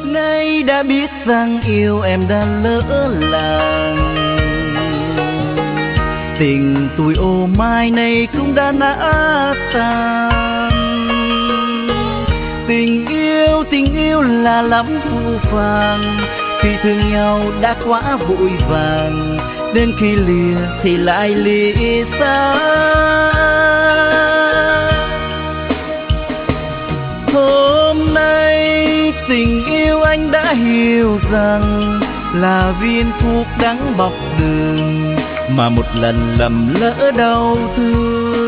Nay đã biết rằng yêu em đã lỡ làng, tình tuổi ô mai này cũng đã nát tan. Tình yêu là lắm phũ phàng, khi thương nhau đã quá vội vàng, đến khi lìa thì lại lìa xa. Hôm nay tình yêu anh đã hiểu rằng là viên thuốc đắng bọc đường, mà một lần lầm lỡ đau thương.